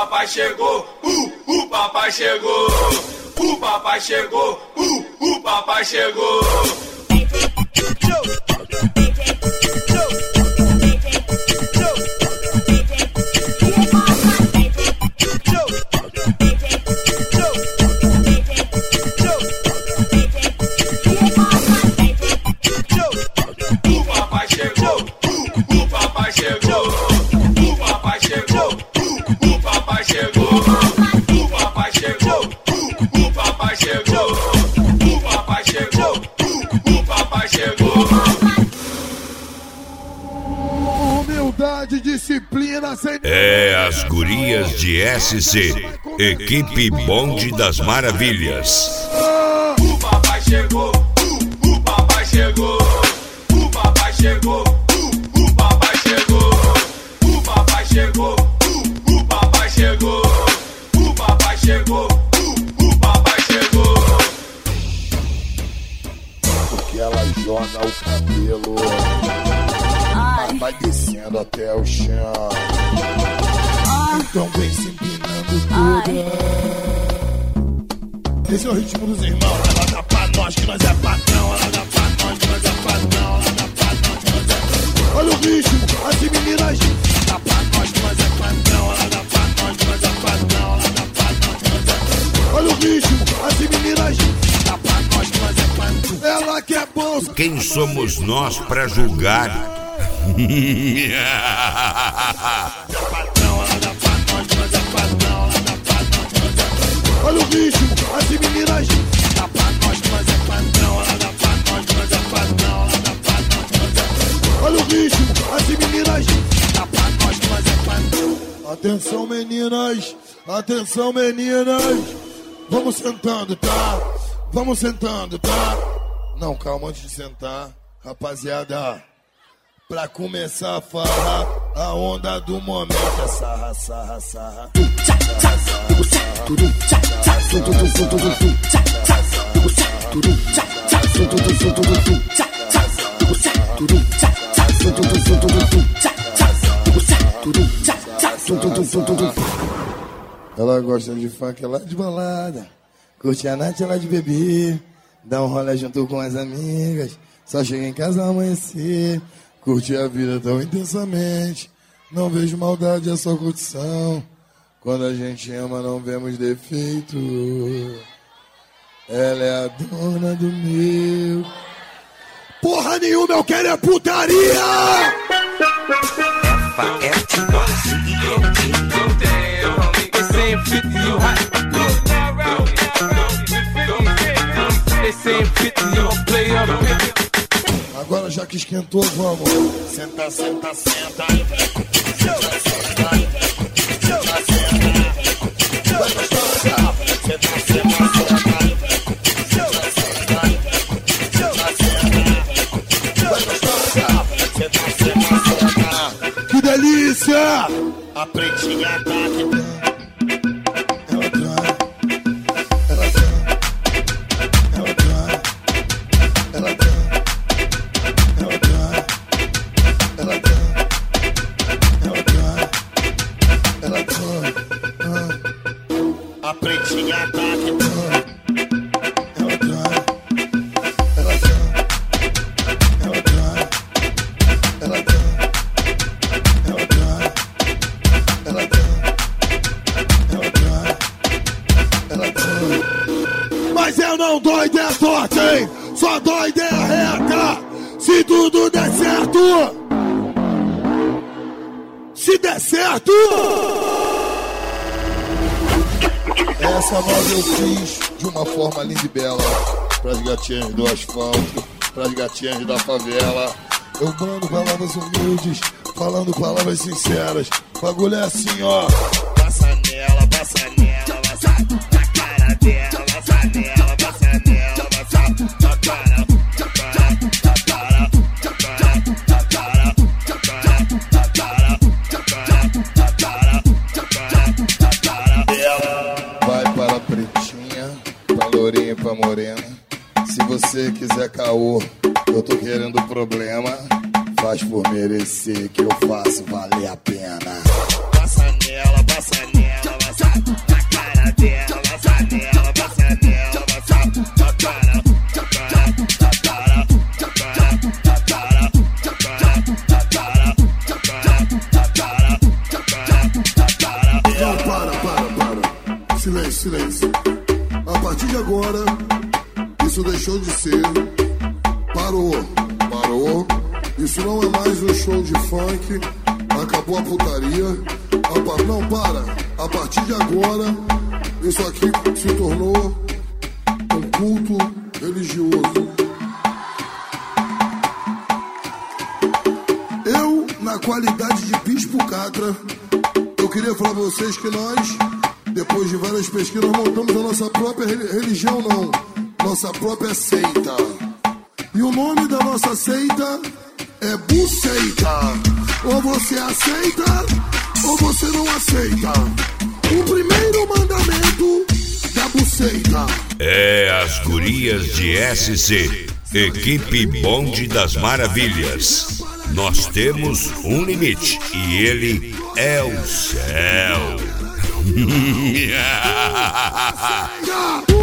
papai chegou, o papai chegou, o papai chegou, o papai chegou. Disciplina sem... É as gurias de SC, equipe Bonde das Maravilhas. O papai chegou, o papai chegou, o papai chegou, o papai chegou, o papai chegou, o papai chegou, o papai chegou, o papai chegou. Porque ela joga o cabelo, vai descendo até o chão. Então vem se empinando toda. Esse é o ritmo dos irmãos. Ela dá pra nós que nós é patrão. Ela dá pra nós que nós é patrão. Ela dá pra nós que nós é... Olha o ritmo, as meninas. Dá pra nós que nós é patrão. Ela dá pra nós que nós é patrão. Ela dá pra nós que nós é... Olha o ritmo, as meninas. Dá pra nós que nós é patrão. Ela quer bolsa. Quem somos nós pra julgar? Olha o ritmo, as meninas. Dá pra nós que nós é padrão. Ela dá pra nós que nós é padrão. Ela dá pra nós que nós é... Olha o ritmo, as meninas. Dá pra nós que nós é padrão. Atenção meninas, atenção meninas. Vamos sentando, tá? Vamos sentando, tá? Não, calma, antes de sentar, rapaziada. Pra começar a farra, a onda do momento é sarra, sarra, sarra. Ela gosta de funk, ela de balada. Curte a noite, ela de beber. Dá um rolê junto com as amigas. Só chega em casa ao amanhecer. Curte a vida tão intensamente. Não vejo maldade, é só curtição. Quando a gente ama, não vemos defeito. Ela é a dona do meu. Porra nenhuma, eu quero é putaria! Agora já que esquentou, vamos. Senta, senta, senta. Senta, senta. Senta, senta. Vai gostosa. Senta, senta, senta. Senta, senta. Senta, senta. Vai gostosa. Senta, senta, senta. Que delícia! A pretinha tá aqui. Mas eu não dou ideia torta, hein? Só dou ideia reta. Se tudo der certo. Se der certo. Essa nova eu fiz de uma forma linda e bela. Pras gatinhas do asfalto, pras gatinhas da favela. Eu mando palavras humildes, falando palavras sinceras. O bagulho é assim, ó. Passa nela, passa nela, passa na cara dela. Passa nela, passa nela, passa na cara. Vai para a pretinha, pra lourinha, pra morena. Se você quiser caô, eu tô querendo problema. Faz por merecer que eu faço valer a pena. Passa nela, passa nela. silêncio, silêncio. A partir de agora, isso deixou de ser. Parou. Isso não é mais um show de funk. Acabou a putaria. Não, para. A partir de agora, isso aqui se tornou um culto religioso. Eu, na qualidade de Bispo Catra, eu queria falar pra vocês que nós, depois de várias pesquisas, montamos a nossa própria religião, não. Nossa própria seita. E o nome da nossa seita é Buceita. Ou você aceita, ou você não aceita. O primeiro mandamento da Buceita é as gurias de SC, equipe Bonde das Maravilhas. Nós temos um limite e ele é o céu.